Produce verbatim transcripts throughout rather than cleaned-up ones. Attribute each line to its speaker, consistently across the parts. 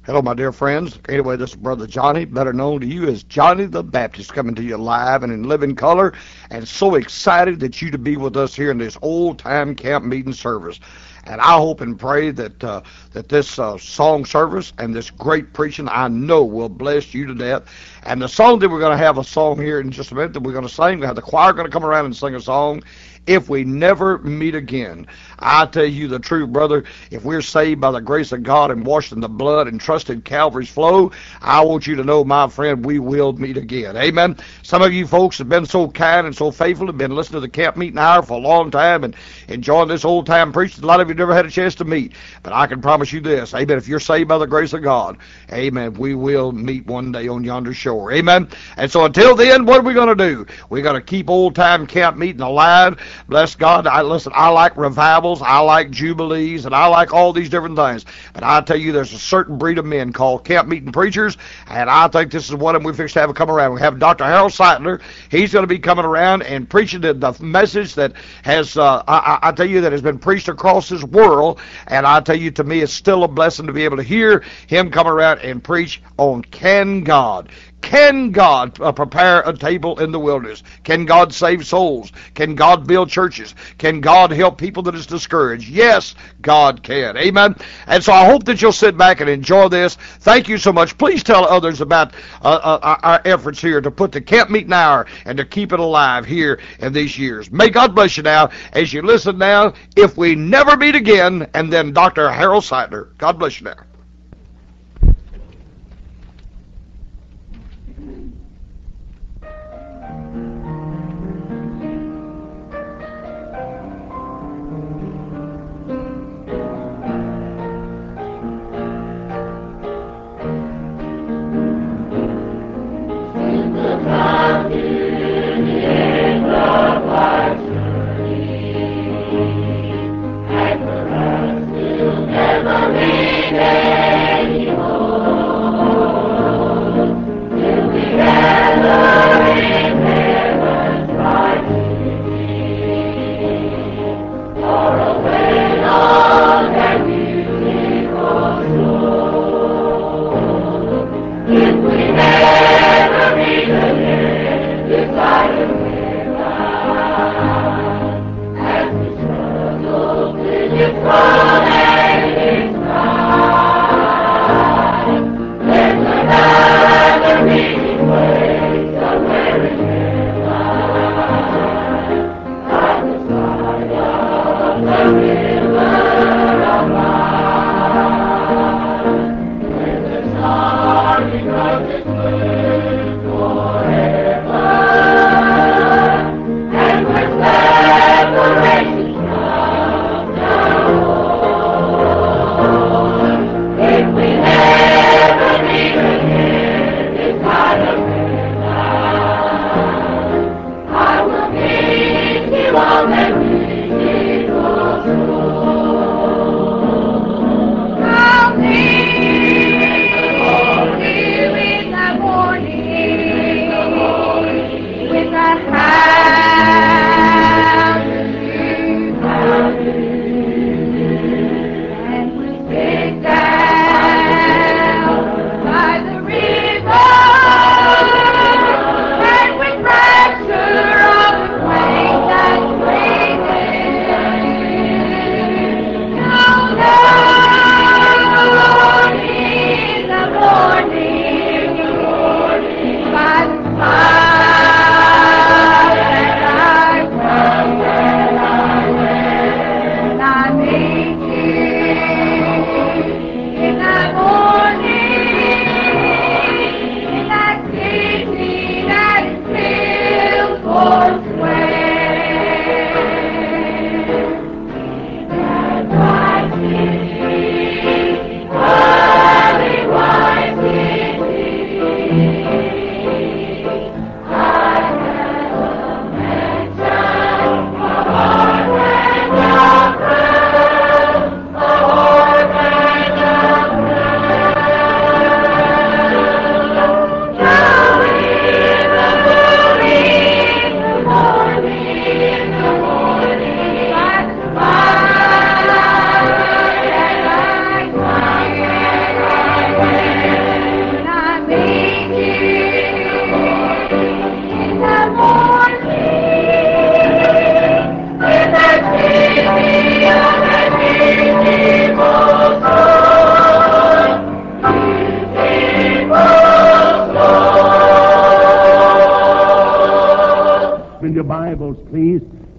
Speaker 1: Hello, my dear friends. Anyway, this is Brother Johnny, better known to you as Johnny the Baptist, coming to you live and in living color, and so excited that you to be with us here in this old-time camp meeting service. And I hope and pray that uh, that this uh, song service and this great preaching, I know, will bless you to death. And the song that we're going to have a song here in just a minute that we're going to sing. We have the choir going to come around and sing a song. If we never meet again, I tell you the truth, brother, if we're saved by the grace of God and washed in the blood and trusted Calvary's flow, I want you to know, my friend, we will meet again. Amen. Some of you folks have been so kind and so faithful, have been listening to the camp meeting hour for a long time and enjoying this old time preaching. A lot of you never had a chance to meet, but I can promise you this, amen, if you're saved by the grace of God, amen, we will meet one day on yonder shore. Amen. And so until then, what are we going to do? We're going to keep old time camp meeting alive. Bless God. I listen, I like revivals, I like jubilees, and I like all these different things. But I tell you, there's a certain breed of men called camp meeting preachers, and I think this is one of them we fixed to have come around. We have Doctor Harold Seidler. He's going to be coming around and preaching the, the message that has, uh, I, I tell you, that has been preached across this world. And I tell you, to me, it's still a blessing to be able to hear him come around and preach on Can God. Can God uh, prepare a table in the wilderness? Can God save souls? Can God build churches? Can God help people that is discouraged? Yes, God can. Amen. And so I hope that you'll sit back and enjoy this. Thank you so much. Please tell others about uh, uh, our efforts here to put the camp meeting hour and to keep it alive here in these years. May God bless you now as you listen now. If we never meet again, and then Doctor Harold Seidler. God bless you now.
Speaker 2: Never be there.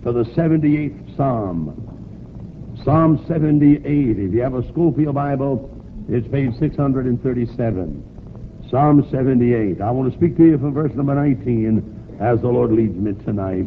Speaker 2: to the seventy-eighth Psalm. Psalm seventy-eight. If you have a Schofield Bible, it's page six hundred thirty-seven. Psalm seventy-eight. I want to speak to you from verse number nineteen as the Lord leads me tonight.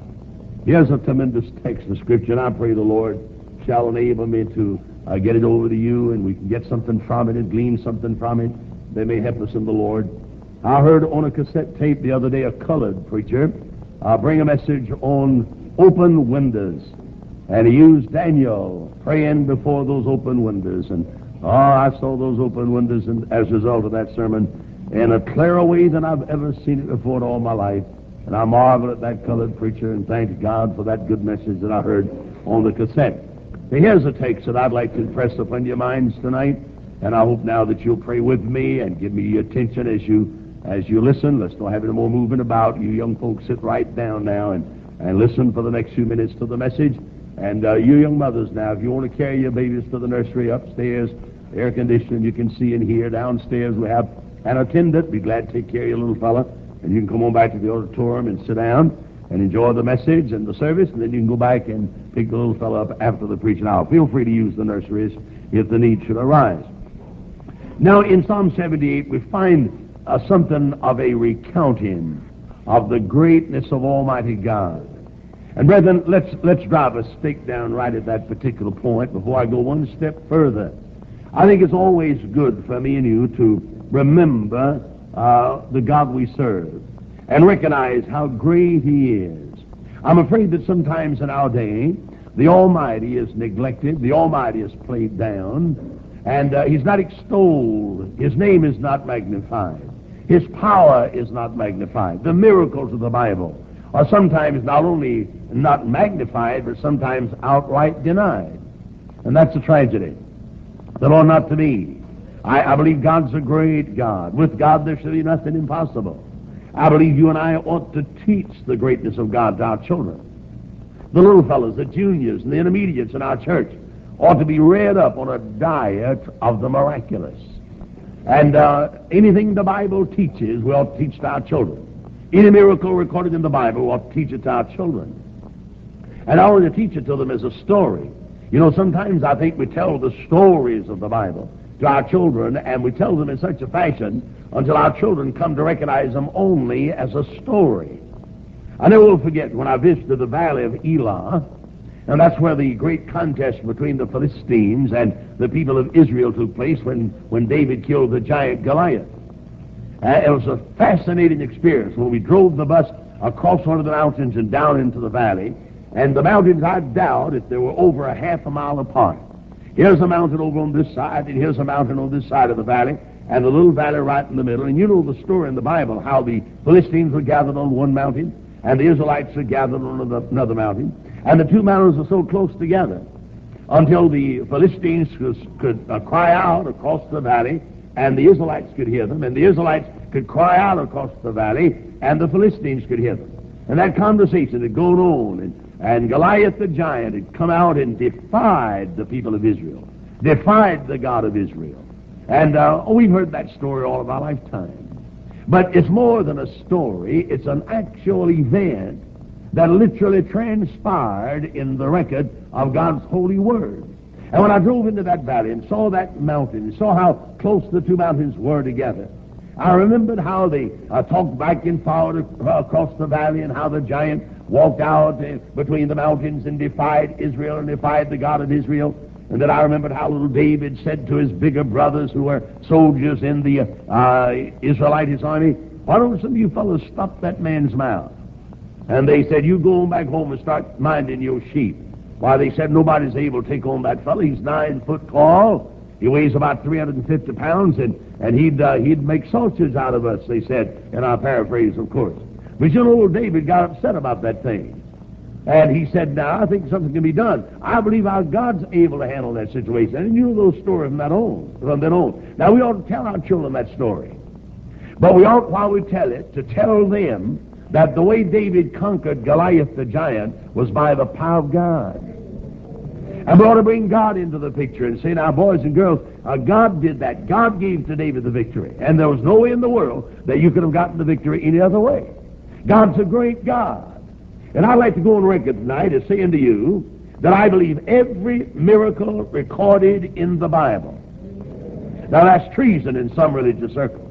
Speaker 2: Here's a tremendous text of Scripture, and I pray the Lord shall enable me to uh, get it over to you, and we can get something from it and glean something from it that may help us in the Lord. I heard on a cassette tape the other day a colored preacher uh, bring a message on open windows. And he used Daniel praying before those open windows. And, oh, I saw those open windows and, as a result of that sermon in a clearer way than I've ever seen it before in all my life. And I marvel at that colored preacher and thank God for that good message that I heard on the cassette. Now, here's a text that I'd like to impress upon your minds tonight. And I hope now that you'll pray with me and give me your attention as you as you listen. Let's not have any more moving about. You young folks sit right down now and, and listen for the next few minutes to the message. And uh, you young mothers now, if you want to carry your babies to the nursery upstairs, air conditioning, you can see and hear. Downstairs we have an attendant. Be glad to take care of your little fella. And you can come on back to the auditorium and sit down and enjoy the message and the service, and then you can go back and pick the little fella up after the preaching hour. Feel free to use the nurseries if the need should arise. Now, in Psalm seventy-eight, we find uh, something of a recounting of the greatness of Almighty God. And brethren, let's let's drive a stake down right at that particular point before I go one step further. I think it's always good for me and you to remember uh, the God we serve and recognize how great He is. I'm afraid that sometimes in our day, the Almighty is neglected, the Almighty is played down, and uh, He's not extolled. His name is not magnified. His power is not magnified. The miracles of the Bible are sometimes not only not magnified, but sometimes outright denied. And that's a tragedy. The Lord not to me. I, I believe God's a great God. With God there shall be nothing impossible. I believe you and I ought to teach the greatness of God to our children. The little fellows, the juniors, and the intermediates in our church ought to be reared up on a diet of the miraculous. And uh, anything the Bible teaches, we ought to teach to our children. Any miracle recorded in the Bible, we ought to teach it to our children. And I want to teach it to them as a story. You know, sometimes I think we tell the stories of the Bible to our children, and we tell them in such a fashion until our children come to recognize them only as a story. I never will forget when I visited the valley of Elah, and that's where the great contest between the Philistines and the people of Israel took place when, when David killed the giant Goliath. Uh, it was a fascinating experience when we drove the bus across one of the mountains and down into the valley. And the mountains, I doubt if they were over a half a mile apart. Here's a mountain over on this side, and here's a mountain on this side of the valley, and a little valley right in the middle. And you know the story in the Bible, how the Philistines were gathered on one mountain, and the Israelites were gathered on another, another mountain. And the two mountains were so close together until the Philistines could, could uh, cry out across the valley, and the Israelites could hear them, and the Israelites could cry out across the valley, and the Philistines could hear them. And that conversation had gone on, and, and Goliath the giant had come out and defied the people of Israel, defied the God of Israel. And uh, oh, we've heard that story all of our lifetime. But it's more than a story. It's an actual event that literally transpired in the record of God's holy word. And when I drove into that valley and saw that mountain, and saw how close the two mountains were together, I remembered how they uh, talked back and forward across the valley, and how the giant walked out uh, between the mountains and defied Israel and defied the God of Israel. And then I remembered how little David said to his bigger brothers who were soldiers in the uh, Israelitish army, "Why don't some of you fellows stop that man's mouth?" And they said, "You go on back home and start minding your sheep." Why, they said, nobody's able to take on that fellow. He's nine foot tall. He weighs about three hundred fifty pounds, and, and he'd uh, he'd make sausage out of us, they said, in our paraphrase, of course. But you know, old David got upset about that thing. And he said, now, I think something can be done. I believe our God's able to handle that situation. And you know those stories from that on, from then on. Now, we ought to tell our children that story. But we ought, while we tell it, to tell them that the way David conquered Goliath the giant was by the power of God. And we ought to bring God into the picture and say, now, boys and girls, uh, God did that. God gave to David the victory. And there was no way in the world that you could have gotten the victory any other way. God's a great God. And I'd like to go on record tonight as saying to you that I believe every miracle recorded in the Bible. Now that's treason in some religious circles.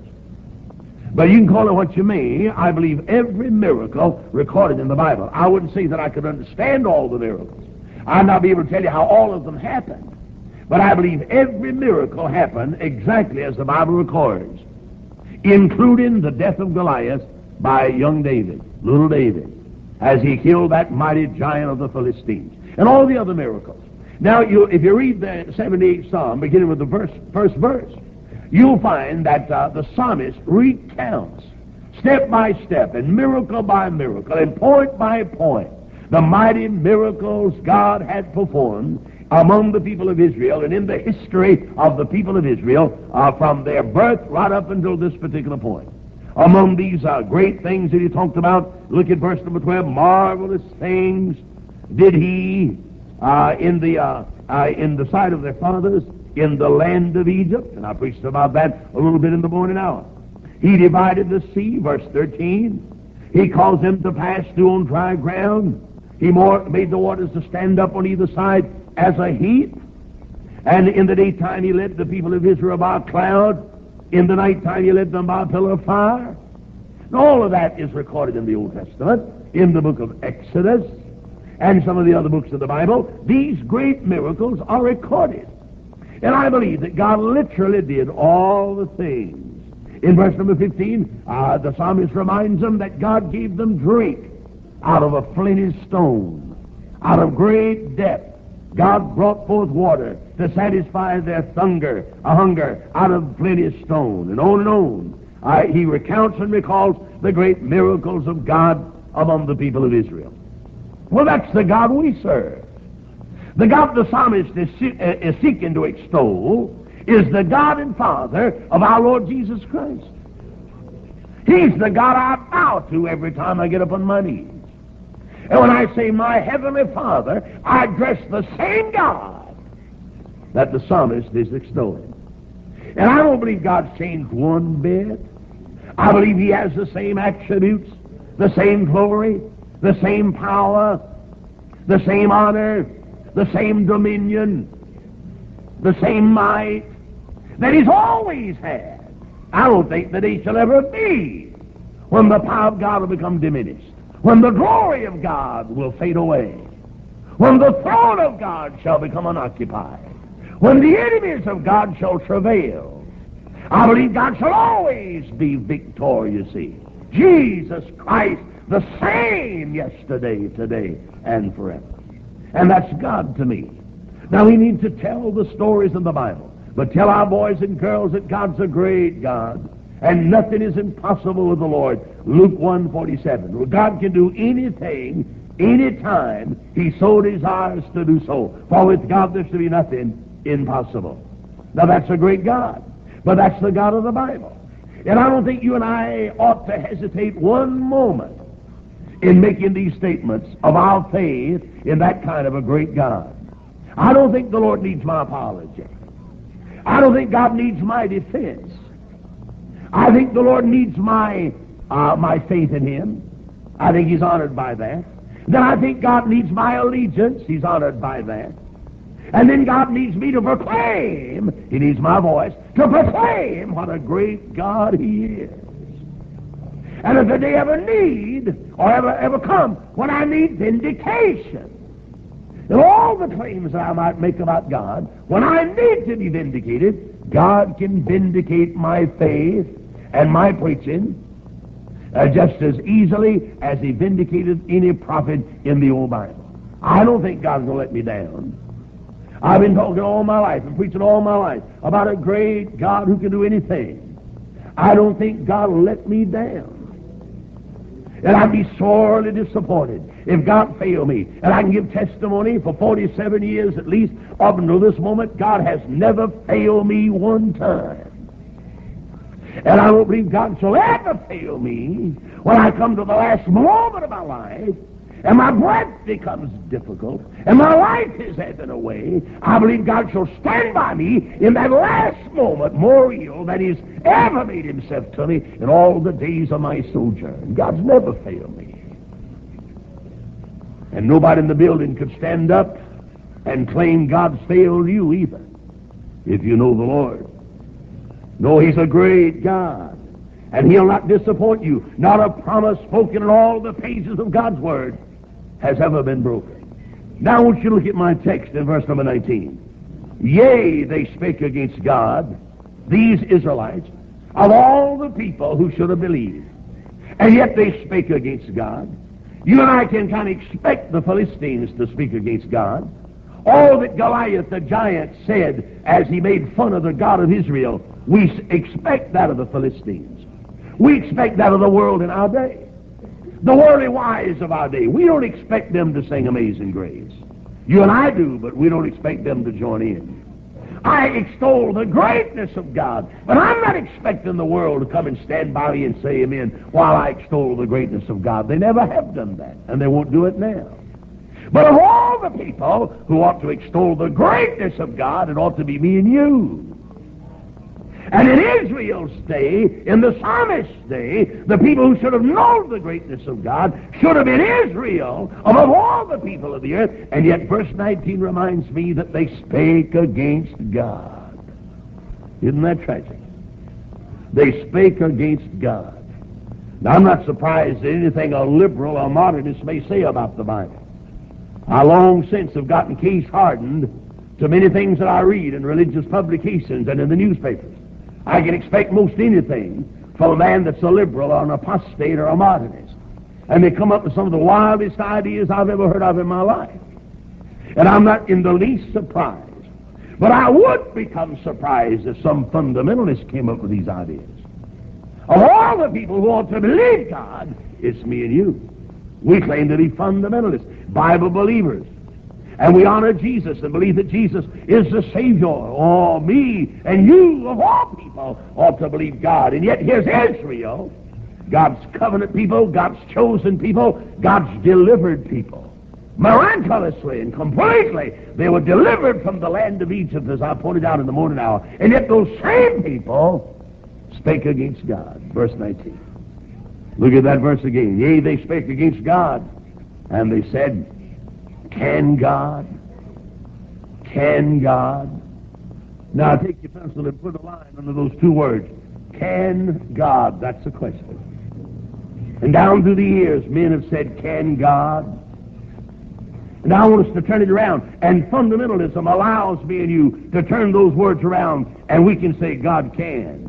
Speaker 2: But you can call it what you may. I believe every miracle recorded in the Bible. I wouldn't say that I could understand all the miracles. I'd not be able to tell you how all of them happened. But I believe every miracle happened exactly as the Bible records, including the death of Goliath by young David, little David, as he killed that mighty giant of the Philistines, and all the other miracles. Now, you, if you read the seventy-eighth Psalm, beginning with the verse, first verse, you'll find that uh, the psalmist recounts, step by step, and miracle by miracle, and point by point, the mighty miracles God had performed among the people of Israel and in the history of the people of Israel uh, from their birth right up until this particular point. Among these uh, great things that he talked about, look at verse number twelve, marvelous things did he uh, in the uh, uh, in the sight of their fathers in the land of Egypt, and I preached about that a little bit in the morning hour. He divided the sea, verse thirteen. He caused them to pass through on dry ground. He more, made the waters to stand up on either side as a heap. And in the daytime he led the people of Israel by a cloud. In the nighttime he led them by a pillar of fire. And all of that is recorded in the Old Testament, in the book of Exodus, and some of the other books of the Bible. These great miracles are recorded. And I believe that God literally did all the things. In verse number fifteen, uh, the psalmist reminds them that God gave them drink out of a flinty stone, out of great depth. God brought forth water to satisfy their hunger, a hunger out of flinty stone, and on and on. Uh, he recounts and recalls the great miracles of God among the people of Israel. Well, that's the God we serve. The God the psalmist is, uh, is seeking to extol is the God and Father of our Lord Jesus Christ. He's the God I bow to every time I get up on my knees. And when I say my heavenly Father, I address the same God that the psalmist is extolling. And I don't believe God's changed one bit. I believe he has the same attributes, the same glory, the same power, the same honor, the same dominion, the same might that he's always had. I don't think that he shall ever be when the power of God will become diminished, when the glory of God will fade away, when the throne of God shall become unoccupied, when the enemies of God shall travail. I believe God shall always be victorious. See, Jesus Christ, the same yesterday, today, and forever. And that's God to me. Now we need to tell the stories in the Bible, but tell our boys and girls that God's a great God, and nothing is impossible with the Lord. Luke one forty-seven. Well, God can do anything, anytime he so desires to do so. For with God there's to be nothing impossible. Now that's a great God, but that's the God of the Bible. And I don't think you and I ought to hesitate one moment in making these statements of our faith in that kind of a great God. I don't think the Lord needs my apology. I don't think God needs my defense. I think the Lord needs my uh, my faith in him. I think he's honored by that. Then I think God needs my allegiance. He's honored by that. And then God needs me to proclaim, he needs my voice, to proclaim what a great God he is. And if the day ever need, or ever, ever come, when I need vindication, and all the claims that I might make about God, when I need to be vindicated, God can vindicate my faith and my preaching uh, just as easily as he vindicated any prophet in the old Bible. I don't think God's going to let me down. I've been talking all my life and preaching all my life about a great God who can do anything. I don't think God will let me down. And I'd be sorely disappointed if God failed me. And I can give testimony for forty-seven years at least, up until this moment, God has never failed me one time. And I don't believe God shall ever fail me when I come to the last moment of my life, and my breath becomes difficult, and my life is ebbing away. I believe God shall stand by me in that last moment more real than he's ever made himself to me in all the days of my sojourn. God's never failed me. And nobody in the building could stand up and claim God's failed you either, if you know the Lord. No, He's a great God, and He'll not disappoint you. Not a promise spoken in all the pages of God's Word has ever been broken. Now I want you to look at my text in verse number nineteen. Yea, they spake against God, these Israelites, of all the people who should have believed. And yet they spake against God. You and I can kind of expect the Philistines to speak against God. All that Goliath the giant said as he made fun of the God of Israel, we expect that of the Philistines. We expect that of the world in our day. The worldly wise of our day, we don't expect them to sing Amazing Grace. You and I do, but we don't expect them to join in. I extol the greatness of God, but I'm not expecting the world to come and stand by me and say amen while I extol the greatness of God. They never have done that, and they won't do it now. But of all the people who ought to extol the greatness of God, it ought to be me and you. And in Israel's day, in the psalmist's day, the people who should have known the greatness of God should have been Israel above all the people of the earth. And yet verse nineteen reminds me that they spake against God. Isn't that tragic? They spake against God. Now, I'm not surprised at anything a liberal or modernist may say about the Bible. I long since have gotten case hardened to many things that I read in religious publications and in the newspapers. I can expect most anything from a man that's a liberal or an apostate or a modernist. And they come up with some of the wildest ideas I've ever heard of in my life. And I'm not in the least surprised. But I would become surprised if some fundamentalist came up with these ideas. Of all the people who ought to believe God, it's me and you. We claim to be fundamentalists, Bible believers. And we honor Jesus and believe that Jesus is the Savior. Oh, me and you, of all people, ought to believe God. And yet here's Israel, God's covenant people, God's chosen people, God's delivered people. Miraculously and completely, they were delivered from the land of Egypt, as I pointed out in the morning hour. And yet those same people spake against God. Verse nineteen. Look at that verse again. Yea, they spake against God, and they said, Can God? Can God? Now take your pencil and put a line under those two words. Can God? That's the question. And down through the years, men have said, Can God? And now I want us to turn it around. And fundamentalism allows me and you to turn those words around, and we can say, God can.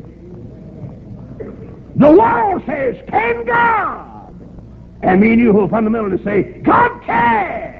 Speaker 2: The world says, Can God? And me and you who are fundamentalists say, God can.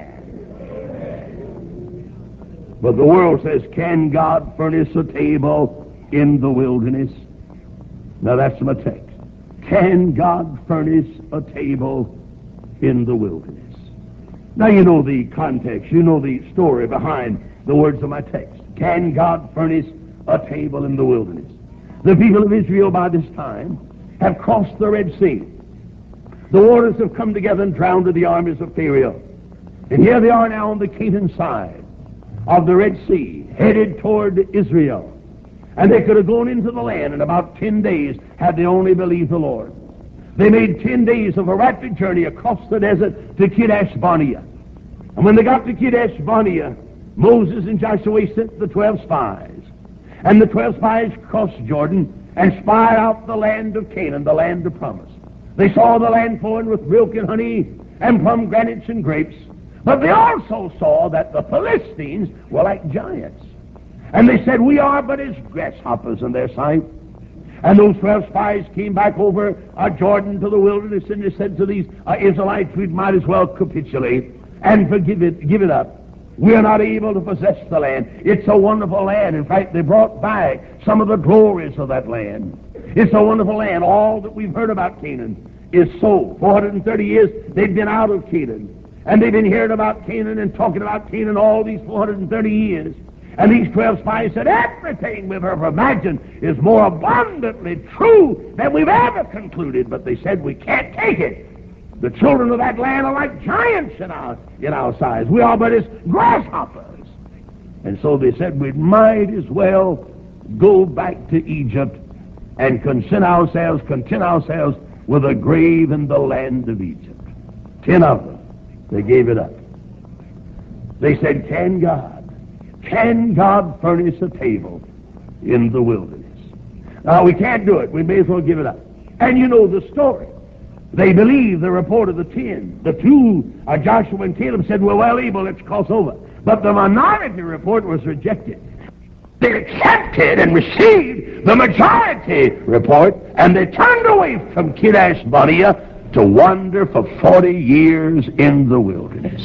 Speaker 2: But the world says, Can God furnish a table in the wilderness? Now that's my text. Can God furnish a table in the wilderness? Now you know the context, you know the story behind the words of my text. Can God furnish a table in the wilderness? The people of Israel by this time have crossed the Red Sea. The waters have come together and drowned the armies of Pharaoh. And here they are now on the Canaan side of the Red Sea, headed toward Israel. And they could have gone into the land in about ten days had they only believed the Lord. They made ten days of a rapid journey across the desert to Kadesh Barnea. And when they got to Kadesh Barnea, Moses and Joshua sent the twelve spies. And the twelve spies crossed Jordan and spied out the land of Canaan, the land of promise. They saw the land flowing with milk and honey and pomegranates and grapes. But they also saw that the Philistines were like giants. And they said, We are but as grasshoppers in their sight. And those twelve spies came back over uh, Jordan to the wilderness, and they said to these uh, Israelites, We might as well capitulate and forgive it, give it up. We are not able to possess the land. It's a wonderful land. In fact, they brought back some of the glories of that land. It's a wonderful land. All that we've heard about Canaan is so. four hundred thirty years they've been out of Canaan. And they've been hearing about Canaan and talking about Canaan all these four hundred thirty years. And these twelve spies said, everything we've ever imagined is more abundantly true than we've ever concluded. But they said, we can't take it. The children of that land are like giants in our, in our size. We are but as grasshoppers. And so they said, we might as well go back to Egypt and content ourselves, content ourselves with a grave in the land of Egypt. Ten of them. They gave it up. They said, can God, can God furnish a table in the wilderness? Now, we can't do it. We may as well give it up. And you know the story. They believed the report of the ten. The two, uh, Joshua and Caleb, said, we're well able, let's cross over. But the minority report was rejected. They accepted and received the majority report, and they turned away from Kadesh Barnea to wander for forty years in the wilderness.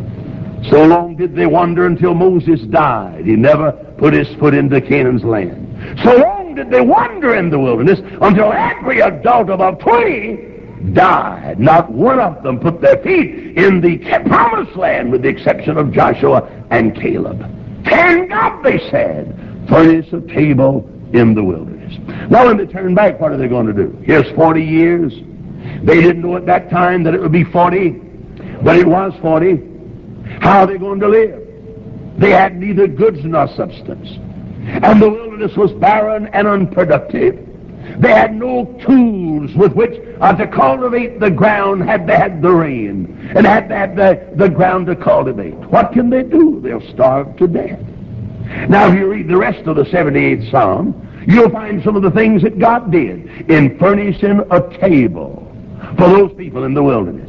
Speaker 2: So long did they wander until Moses died. He never put his foot into Canaan's land. So long did they wander in the wilderness until every adult above twenty died. Not one of them put their feet in the promised land, with the exception of Joshua and Caleb. Can God, they said, furnish a table in the wilderness? Now, when they turn back, what are they going to do? Here's forty years. They didn't know at that time that it would be forty, but it was forty. How are they going to live? They had neither goods nor substance, and the wilderness was barren and unproductive. They had no tools with which uh, to cultivate the ground had they had the rain, and had they had the, the ground to cultivate. What can they do? They'll starve to death. Now, if you read the rest of the seventy-eighth Psalm, you'll find some of the things that God did in furnishing a table for those people in the wilderness.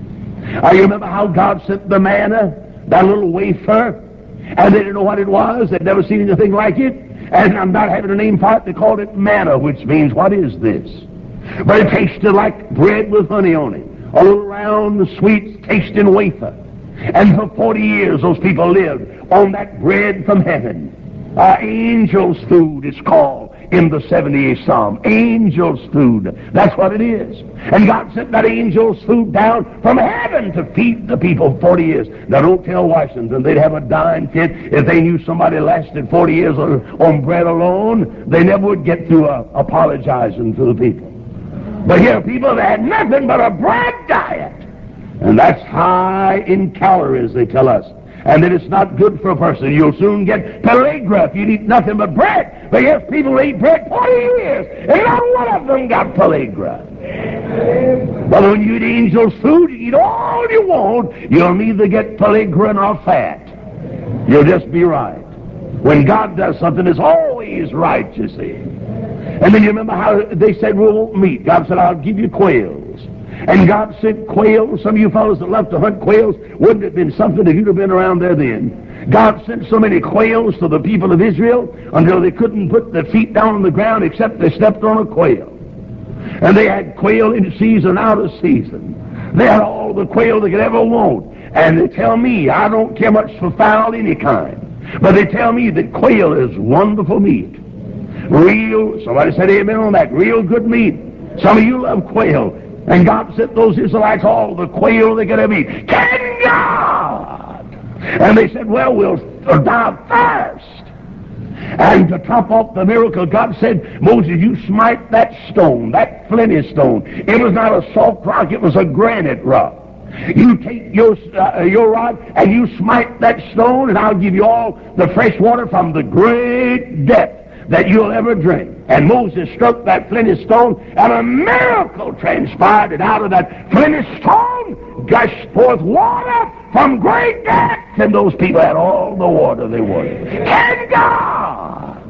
Speaker 2: I remember how God sent the manna, that little wafer, and they didn't know what it was. They'd never seen anything like it. And I'm not having a name for it. They called it manna, which means, what is this? But it tasted like bread with honey on it. A little round, sweet, tasting wafer. And for forty years, those people lived on that bread from heaven. Uh, angel's food is called in the seventy-eighth Psalm. Angel's food. That's what it is. And God sent that angel's food down from heaven to feed the people forty years. Now, don't tell Washington they'd have a dying fit if they knew somebody lasted forty years on, on bread alone. They never would get through uh, apologizing to the people. But here are people that had nothing but a bread diet. And that's high in calories, they tell us. And that it's not good for a person. You'll soon get pellagra if you eat nothing but bread. But yes, people eat bread forty years, and not one of them got pellagra. But when you eat angel's food, you eat all you want, you'll neither get pellagra nor fat. You'll just be right. When God does something, it's always right, you see. And then you remember how they said, we won't meat. God said, I'll give you quails. And God sent quails. Some of you fellows that love to hunt quails, wouldn't it have been something if you'd have been around there then? God sent so many quails to the people of Israel until they couldn't put their feet down on the ground except they stepped on a quail. And they had quail in season, out of season. They had all the quail they could ever want. And they tell me, I don't care much for fowl any kind, but they tell me that quail is wonderful meat. Real, somebody said amen on that, real good meat. Some of you love quail. And God sent those Israelites all the quail they could ever eat. Can God? And they said, well, we'll die first. And to top off the miracle, God said, Moses, you smite that stone, that flinty stone. It was not a soft rock, it was a granite rock. You take your, uh, your rod and you smite that stone, and I'll give you all the fresh water from the great depth that you'll ever drink. And Moses struck that flinty stone, and a miracle transpired, and out of that flinty stone gushed forth water from great depths, and those people had all the water they wanted. Can God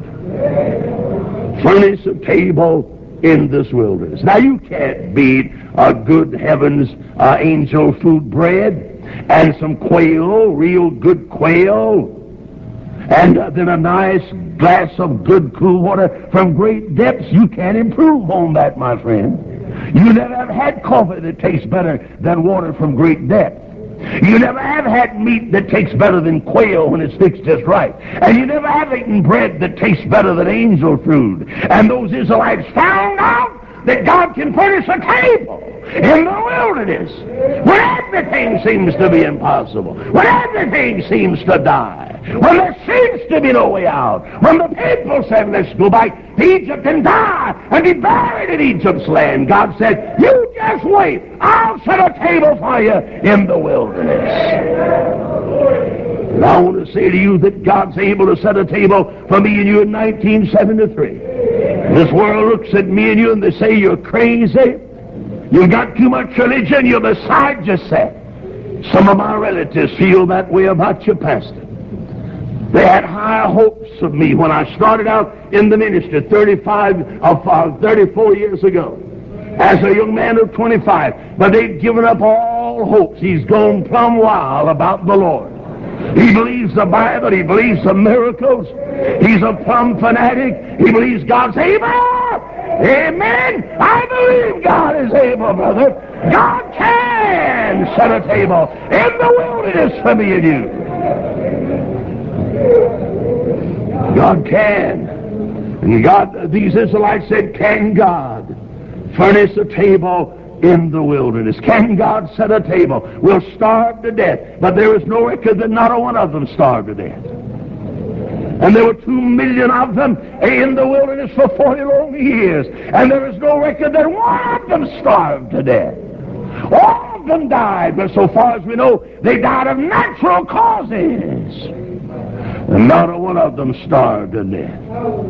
Speaker 2: furnish a table in this wilderness? Now, you can't beat a good heavens uh, angel food bread and some quail, real good quail, and uh, then a nice glass of good cool water from great depths. You can't improve on that, my friend. You never have had coffee that tastes better than water from great depth. You never have had meat that tastes better than quail when it's fixed just right. And you never have eaten bread that tastes better than angel food. And those Israelites found out that God can furnish a table in the wilderness when everything seems to be impossible, when everything seems to die, when there seems to be no way out, when the people said, let's go back to Egypt and die and be buried in Egypt's land. God said, you just wait. I'll set a table for you in the wilderness. And I want to say to you that God's able to set a table for me and you in nineteen seventy-three. This world looks at me and you and they say, you're crazy. You've got too much religion. You're beside yourself. Some of my relatives feel that way about you, Pastor. They had high hopes of me when I started out in the ministry thirty-five, uh, thirty-four years ago as a young man of twenty-five. But they'd given up all hopes. He's gone plumb wild about the Lord. He believes the Bible. He believes the miracles. He's a plumb fanatic. He believes God's able. Amen. I believe God is able, brother. God can set a table in the wilderness for me and you. God can. And God, these Israelites said, can God furnish a table in the wilderness? Can God set a table? We'll starve to death. But there is no record that not a one of them starved to death. And there were two million of them in the wilderness for forty long years. And there is no record that one of them starved to death. All of them died, but so far as we know, they died of natural causes. And not a one of them starved to death.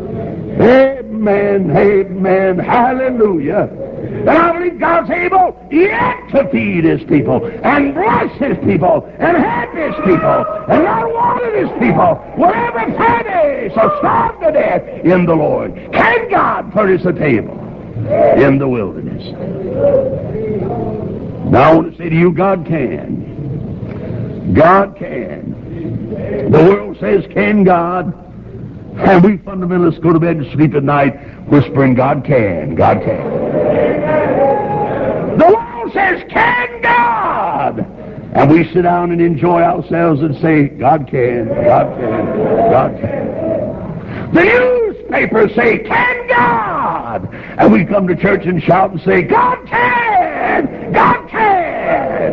Speaker 2: Amen, amen, hallelujah. And I believe God's able yet to feed His people, and bless His people, and help His people, and not one of His people will ever perish or starve to death in the Lord. Can God furnish a table in the wilderness? Now I want to say to you, God can. God can. The world says, can God? And we fundamentalists go to bed and sleep at night whispering, God can, God can. The world says, can God? And we sit down and enjoy ourselves and say, God can, God can, God can. The newspapers say, can God? And we come to church and shout and say, God can, God can.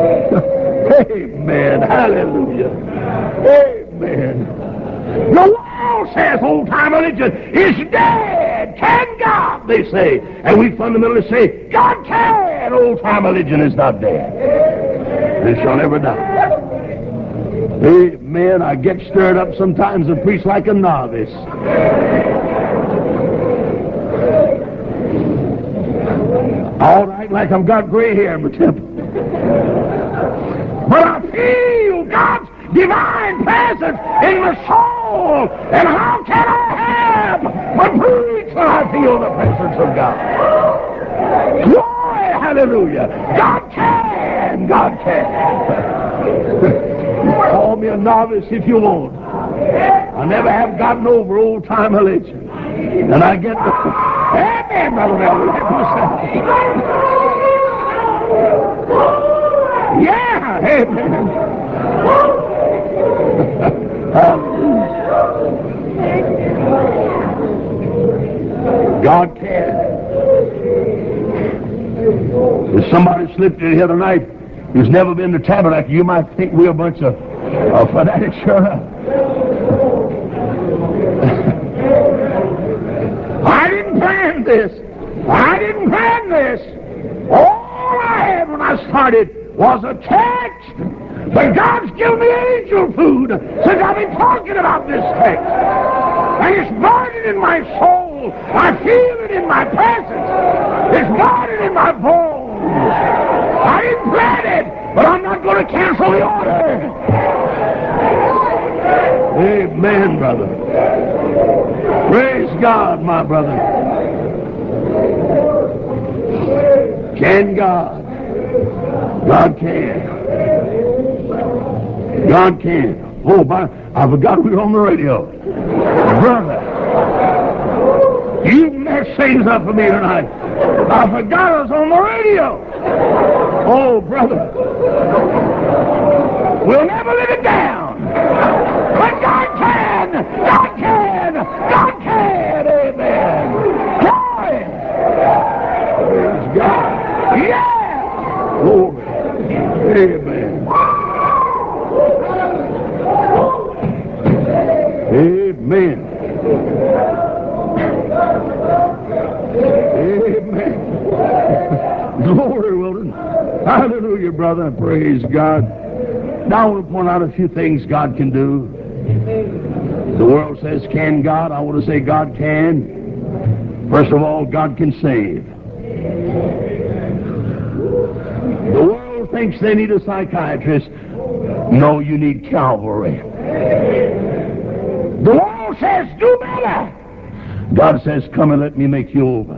Speaker 2: Amen, hallelujah. Amen. The world says old-time religion is dead. Can God? They say. And we fundamentalists say, God can. Old-time religion is not dead. It shall never die. Amen. I get stirred up sometimes and preach like a novice. All right, like I've got gray hair in my temple. But I feel God's divine presence in my soul. And how can I have but preach when I feel the presence of God? Glory, hallelujah. God can, God can. Call me a novice if you want. I never have gotten over old-time religion. And I get the... Amen, Brother Melvin. Yeah, amen. God can. If somebody slipped in the other night who's never been to Tabernacle, you might think we're a bunch of uh, fanatics. Sure enough. I didn't plan this. I didn't plan this. All I had when I started was a text. But God's given me angel food since I've been talking about this text. And it's burning in my soul. I feel it in my presence. It's burning in my bones. I didn't plan it, but I'm not going to cancel the order. Amen, brother. Praise God, my brother. Can God? God can. God can. Oh, my, I forgot we were on the radio. Brother, you messed things up for me tonight. I forgot I was on the radio. Oh, brother. We'll never live it down. But God can. God can. God can. Amen. Glory. Praise God. Yeah. Glory. Amen. Amen. Amen. Glory, Wilton. Hallelujah, brother. Praise God. Now I want to point out a few things God can do. The world says, can God? I want to say God can. First of all, God can save. The world thinks they need a psychiatrist. No, you need Calvary. The world says, do better. God says, come and let me make you over.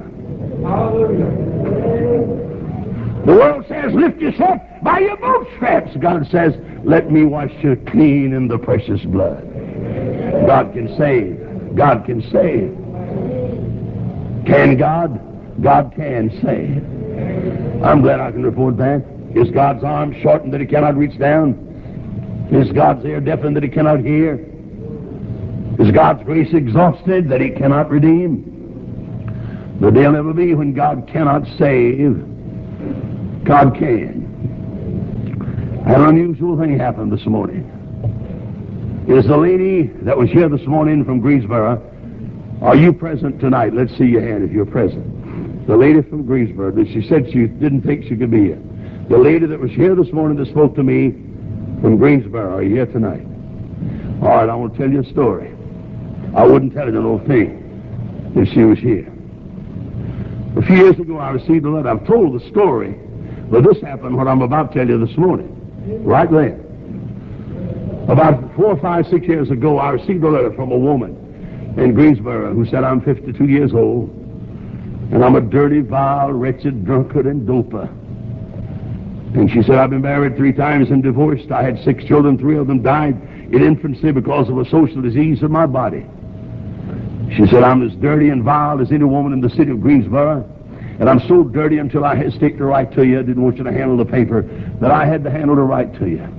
Speaker 2: The world says, lift yourself by your bootstraps. God says, let me wash you clean in the precious blood. God can save. God can save. Can God? God can save. I'm glad I can report that. Is God's arm shortened that he cannot reach down? Is God's ear deafened that he cannot hear? Is God's grace exhausted that he cannot redeem? The day will never be when God cannot save. God can. An unusual thing happened this morning. Is the lady that was here this morning from Greensboro, are you present tonight? Let's see your hand if you're present. The lady from Greensboro, she said she didn't think she could be here. The lady that was here this morning that spoke to me from Greensboro, are you here tonight? All right, I want to tell you a story. I wouldn't tell you no thing if she was here. A few years ago, I received a letter. I've told the story, but this happened what I'm about to tell you this morning, right there. About four, five, six years ago, I received a letter from a woman in Greensboro who said, I'm fifty-two years old, and I'm a dirty, vile, wretched drunkard and doper. And she said, I've been married three times and divorced. I had six children. Three of them died in infancy because of a social disease in my body. She said, I'm as dirty and vile as any woman in the city of Greensboro, and I'm so dirty until I hesitate to write to you, I didn't want you to handle the paper, that I had to handle to write to you.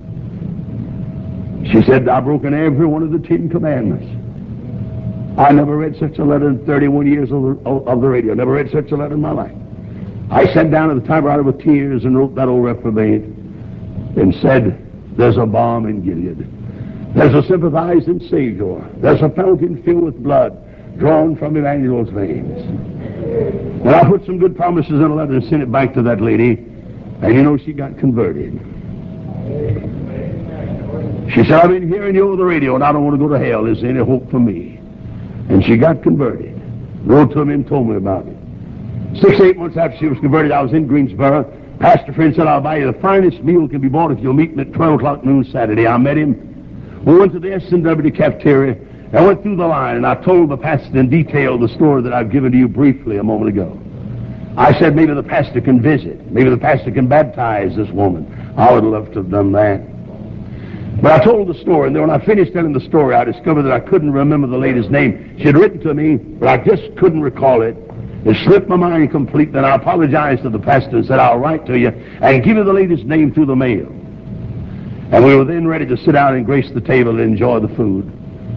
Speaker 2: She said, I've broken every one of the Ten Commandments. I never read such a letter in thirty-one years of the, of the radio. Never read such a letter in my life. I sat down at the typewriter with tears and wrote that old reprobate and said, there's a balm in Gilead. There's a sympathizing Savior. There's a fountain filled with blood drawn from Emmanuel's veins. And I put some good promises in a letter and sent it back to that lady, and you know, she got converted. She said, I've been hearing you over the radio, and I don't want to go to hell. Is there any hope for me? And she got converted. Wrote to me and told me about it. Six, eight months after she was converted, I was in Greensboro. Pastor friend said, I'll buy you the finest meal can be bought if you'll meet me at twelve o'clock noon Saturday. I met him. We went to the S and W cafeteria. I went through the line, and I told the pastor in detail the story that I've given to you briefly a moment ago. I said, maybe the pastor can visit. Maybe the pastor can baptize this woman. I would love to have done that. But I told the story, and then when I finished telling the story, I discovered that I couldn't remember the lady's name. She had written to me, but I just couldn't recall it. It slipped my mind completely, and I apologized to the pastor and said, I'll write to you and give you the lady's name through the mail. And we were then ready to sit down and grace the table and enjoy the food.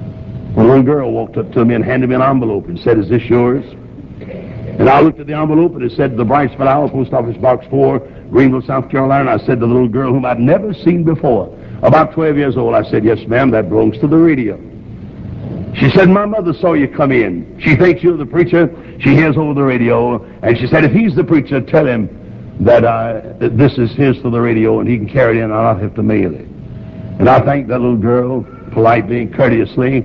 Speaker 2: A little girl walked up to me and handed me an envelope and said, is this yours? And I looked at the envelope, and it said, the Bryce Fidel, Post Office Box four, Greenville, South Carolina. I said to the little girl whom I'd never seen before, about twelve years old, I said, yes, ma'am, that belongs to the radio. She said, my mother saw you come in. She thinks you're the preacher. She hears over the radio. And she said, if he's the preacher, tell him that uh, this is his for the radio, and he can carry it in, and I'll have to mail it. And I thanked that little girl politely and courteously.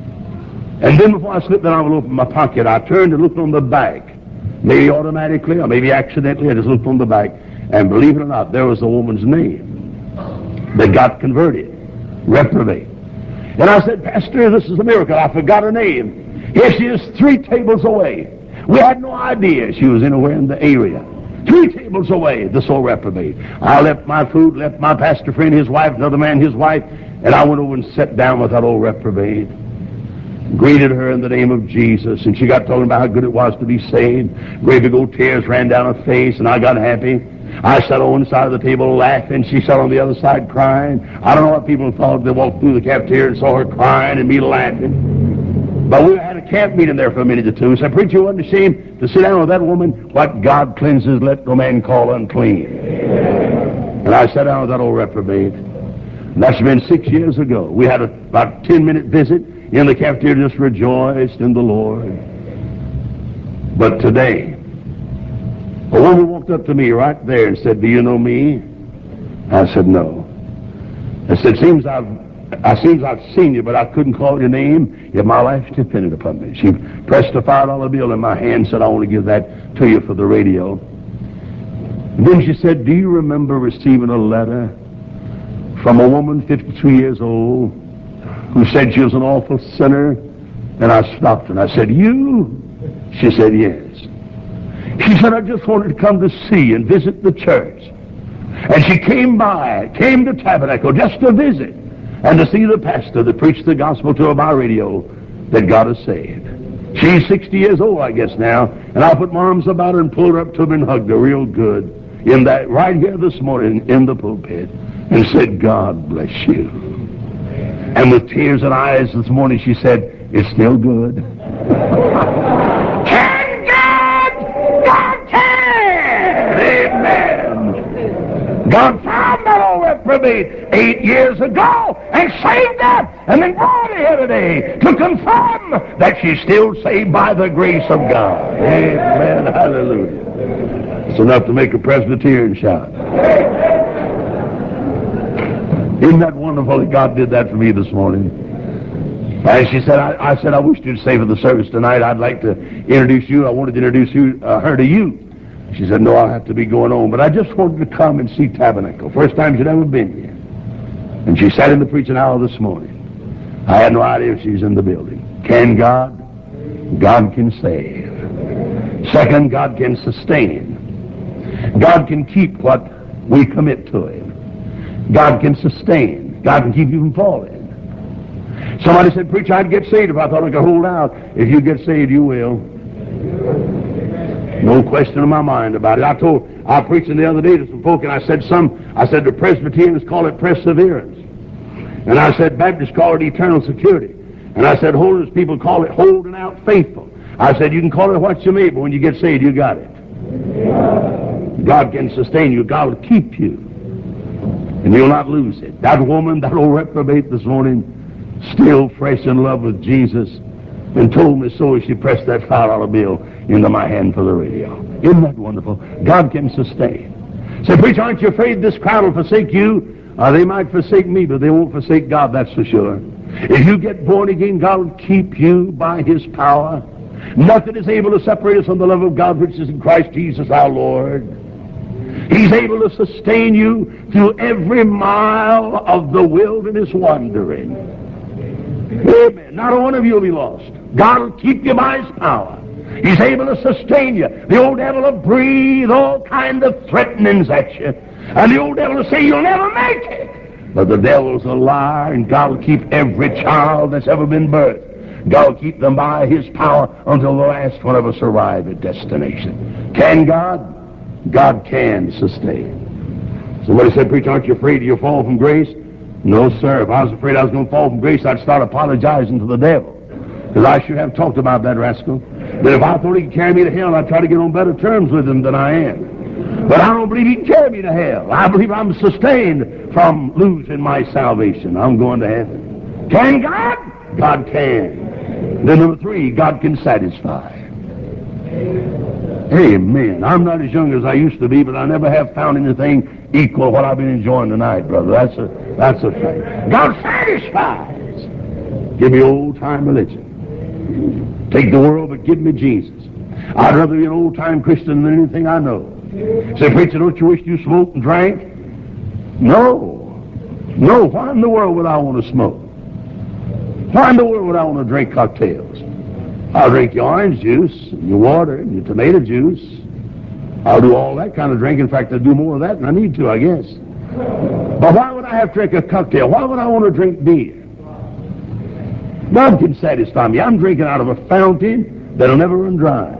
Speaker 2: And then before I slipped that envelope in my pocket, I turned and looked on the back. Maybe automatically or maybe accidentally, I just looked on the back. And believe it or not, there was the woman's name that got converted. Reprobate. And I said, Pastor, this is a miracle. I forgot her name. Here she is, three tables away. We had no idea she was anywhere in the area. Three tables away, this old reprobate. I left my food, left my pastor friend, his wife, another man, his wife, and I went over and sat down with that old reprobate. Greeted her in the name of Jesus, and she got talking about how good it was to be saved. Great big old tears ran down her face, and I got happy. I sat on one side of the table laughing. She sat on the other side crying. I don't know what people thought. They walked through the cafeteria and saw her crying and me laughing. But we had a camp meeting there for a minute or two. So preacher wasn't ashamed to sit down with that woman. What God cleanses, let no man call unclean. And I sat down with that old reprobate. And that's been six years ago. We had a, about a ten-minute visit in the cafeteria, just rejoiced in the Lord. But today, a woman walked up to me right there and said, do you know me? I said, no. I said, seems I've, I seems I've seen you, but I couldn't call your name, yet my life's dependent upon me. She pressed a five dollar bill in my hand and said, I want to give that to you for the radio. And then she said, do you remember receiving a letter from a woman fifty-two years old who said she was an awful sinner? And I stopped and I said, you? She said, yes. She said, I just wanted to come to see and visit the church. And she came by, came to Tabernacle just to visit and to see the pastor that preached the gospel to her by radio that got her saved. She's sixty years old, I guess, now, and I put my arms about her and pulled her up to her and hugged her real good in that, right here this morning in the pulpit, and said, God bless you. And with tears in her eyes this morning, she said, it's still good. Can God? God can! Amen. God found that old reprobate eight years ago and saved her, and then brought her here today to confirm that she's still saved by the grace of God. Amen. Hallelujah. It's enough to make a Presbyterian shout. Isn't that wonderful that God did that for me this morning? And she said, I, I said, I wish you'd stay for the service tonight. I'd like to introduce you. I wanted to introduce you, uh, her to you. She said, no, I'll have to be going on. But I just wanted to come and see Tabernacle. First time she'd ever been here. And she sat in the preaching hour this morning. I had no idea if she was in the building. Can God? God can save. Second, God can sustain. God can keep what we commit to Him. God can sustain. God can keep you from falling. Somebody said, preacher, I'd get saved if I thought I could hold out. If you get saved, you will. No question in my mind about it. I told, I was preaching the other day to some folk, and I said, some, I said, the Presbyterians call it perseverance. And I said, Baptists call it eternal security. And I said, holiness people call it holding out faithful. I said, you can call it what you may, but when you get saved, you got it. God can sustain you. God will keep you. And you'll not lose it. That woman, that old reprobate this morning, still fresh in love with Jesus, and told me so as she pressed that five dollar bill into my hand for the radio. Isn't that wonderful? God can sustain. Say, preacher, aren't you afraid this crowd will forsake you? Uh, they might forsake me, but they won't forsake God, that's for sure. If you get born again, God will keep you by His power. Nothing is able to separate us from the love of God which is in Christ Jesus our Lord. He's able to sustain you through every mile of the wilderness wandering. Amen. Not a one of you will be lost. God will keep you by His power. He's able to sustain you. The old devil will breathe all kind of threatenings at you. And the old devil will say, you'll never make it. But the devil's a liar, and God will keep every child that's ever been birthed. God will keep them by His power until the last one of us arrive at destination. Can God? God can sustain. Somebody said, preacher, aren't you afraid you'll fall from grace? No, sir. If I was afraid I was going to fall from grace, I'd start apologizing to the devil. Because I should have talked about that rascal. But if I thought he could carry me to hell, I'd try to get on better terms with him than I am. But I don't believe he can carry me to hell. I believe I'm sustained from losing my salvation. I'm going to heaven. Can God? God can. Then number three, God can satisfy. Amen. I'm not as young as I used to be, but I never have found anything equal what I've been enjoying tonight, brother. That's a that's a fact. God satisfies. Give me old-time religion. Take the world, but give me Jesus. I'd rather be an old-time Christian than anything I know. Say, preacher, don't you wish you smoked and drank? No. No. Why in the world would I want to smoke? Why in the world would I want to drink cocktails? I'll drink your orange juice, and your water, and your tomato juice. I'll do all that kind of drink. In fact, I'll do more of that than I need to, I guess. But why would I have to drink a cocktail? Why would I want to drink beer? God can satisfy me. I'm drinking out of a fountain that'll never run dry.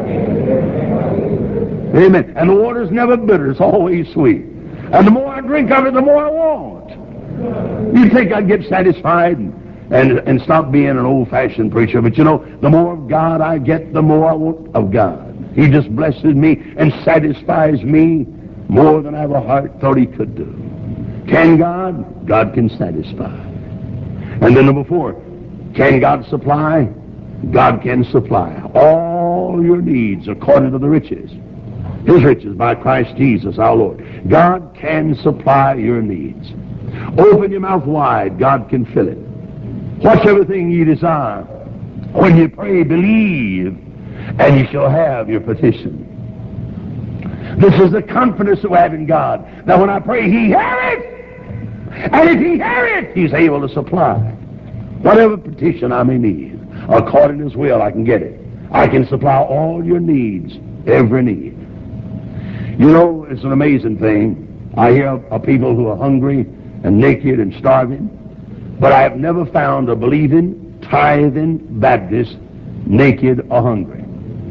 Speaker 2: Amen. And the water's never bitter. It's always sweet. And the more I drink of it, the more I want. You think I'd get satisfied and, and, and stop being an old-fashioned preacher? But you know, the more of God I get, the more I want of God. He just blesses me and satisfies me more than I ever heart thought He could do. Can God? God can satisfy. And then number four, can God supply? God can supply all your needs according to the riches. His riches by Christ Jesus our Lord. God can supply your needs. Open your mouth wide, God can fill it. What's everything you desire? When you pray, believe, and you shall have your petition. This is the confidence that we have in God. That when I pray, He heareth. And if He heareth, He's able to supply whatever petition I may need. According to His will, I can get it. I can supply all your needs, every need. You know, it's an amazing thing. I hear of people who are hungry and naked and starving, but I have never found a believing, tithing Baptist naked or hungry.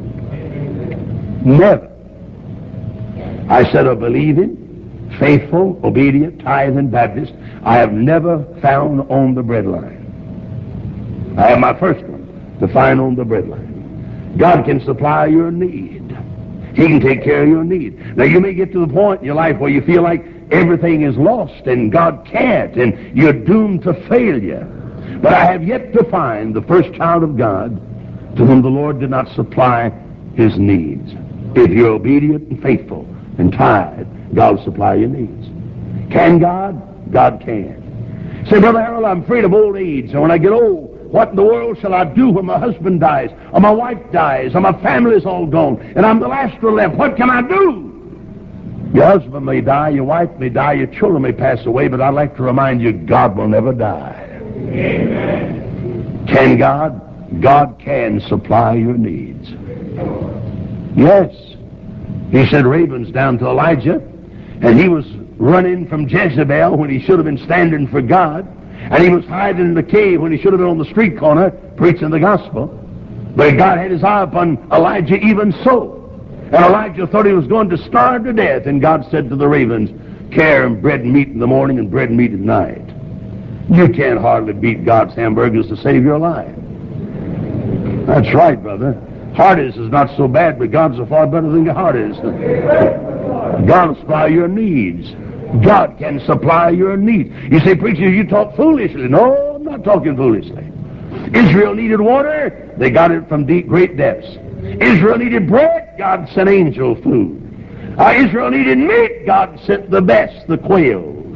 Speaker 2: Never. I said a believing, faithful, obedient, tithing Baptist I have never found on the breadline. I have my first one to find on the breadline. God can supply your need. He can take care of your need. Now, you may get to the point in your life where you feel like everything is lost and God can't and you're doomed to failure. But I have yet to find the first child of God to whom the Lord did not supply his needs. If you're obedient and faithful and tithe, God will supply your needs. Can God? God can. Say, Brother Harold, I'm afraid of old age. And when I get old, what in the world shall I do when my husband dies, or my wife dies, or my family's all gone, and I'm the last one left? What can I do? Your husband may die, your wife may die, your children may pass away, but I'd like to remind you, God will never die. Amen. Can God? God can supply your needs. Yes. He sent ravens down to Elijah, and he was running from Jezebel when he should have been standing for God, and he was hiding in the cave when he should have been on the street corner preaching the gospel. But God had his eye upon Elijah even so. And Elijah thought he was going to starve to death, and God said to the ravens, carry him bread and meat in the morning and bread and meat at night. You can't hardly beat God's hamburgers to save your life. That's right, brother. Hearties is not so bad, but God's a far better than your Hearties. God will supply your needs. God can supply your needs. You say, preacher, you talk foolishly. No, I'm not talking foolishly. Israel needed water. They got it from deep, great depths. Israel needed bread. God sent angel food. Uh, Israel needed meat. God sent the best, the quails.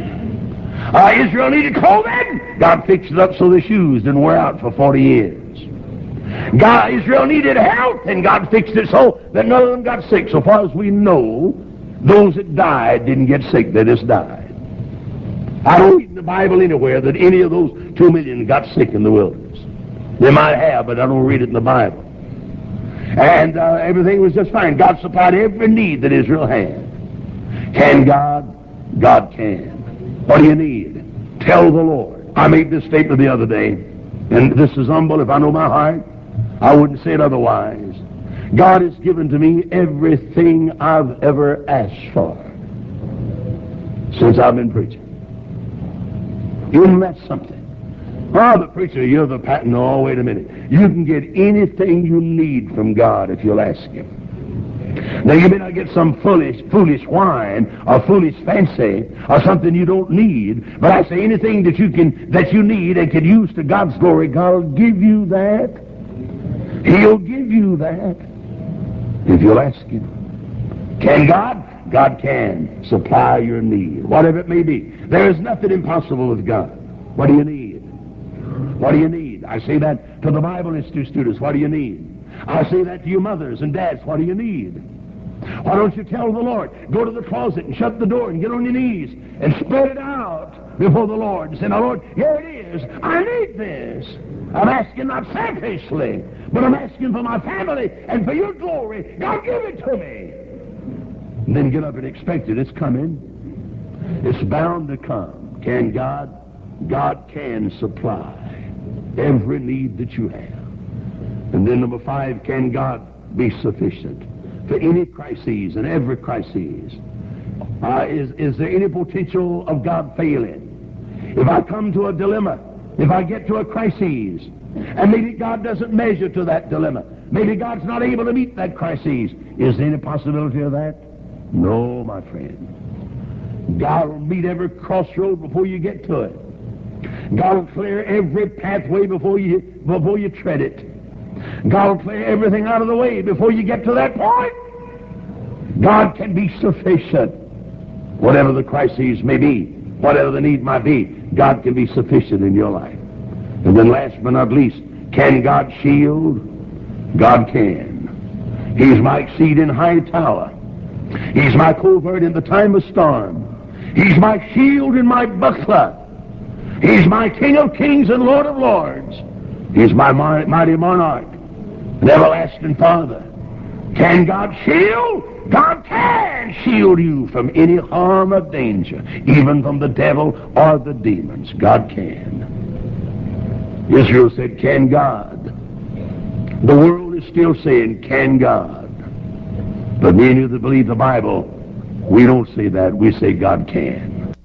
Speaker 2: Uh, Israel needed clothing. God fixed it up so the shoes didn't wear out for forty years. God, Israel needed health, and God fixed it so that none of them got sick. So far as we know, those that died didn't get sick. They just died. I don't read in the Bible anywhere that any of those two million got sick in the wilderness. They might have, but I don't read it in the Bible. And uh, everything was just fine. God supplied every need that Israel had. Can God? God can. What do you need? Tell the Lord. I made this statement the other day, and this is humble. If I know my heart, I wouldn't say it otherwise. God has given to me everything I've ever asked for since I've been preaching. Isn't that something? Oh, but preacher, you're the pattern. No, wait a minute. You can get anything you need from God if you'll ask Him. Now, you may not get some foolish, foolish wine or foolish fancy or something you don't need, but I say anything that you can, that you need and can use to God's glory, God will give you that. He'll give you that if you'll ask Him. Can God? God can supply your need, whatever it may be. There is nothing impossible with God. What do you need? What do you need? I say that to the Bible Institute students. What do you need? I say that to you mothers and dads. What do you need? Why don't you tell the Lord? Go to the closet and shut the door and get on your knees and spread it out before the Lord and say, now, Lord, here it is. I need this. I'm asking not selfishly, but I'm asking for my family and for your glory. God, give it to me. And then get up and expect it. It's coming. It's bound to come. Can God? God can supply every need that you have. And then number five, can God be sufficient for any crises and every crisis? Uh, is, is there any potential of God failing? If I come to a dilemma, if I get to a crisis, and maybe God doesn't measure to that dilemma, maybe God's not able to meet that crisis, is there any possibility of that? No, my friend. God will meet every crossroad before you get to it. God will clear every pathway before you before you tread it. God will clear everything out of the way before you get to that point. God can be sufficient. Whatever the crises may be, whatever the need might be, God can be sufficient in your life. And then last but not least, can God shield? God can. He's my exceeding high tower. He's my covert in the time of storm. He's my shield and my buckler. He's my King of kings and Lord of lords. He's my mighty monarch, an everlasting Father. Can God shield? God can shield you from any harm or danger, even from the devil or the demons. God can. Israel said, can God? The world is still saying, can God? But many of you that believe the Bible, we don't say that. We say God can.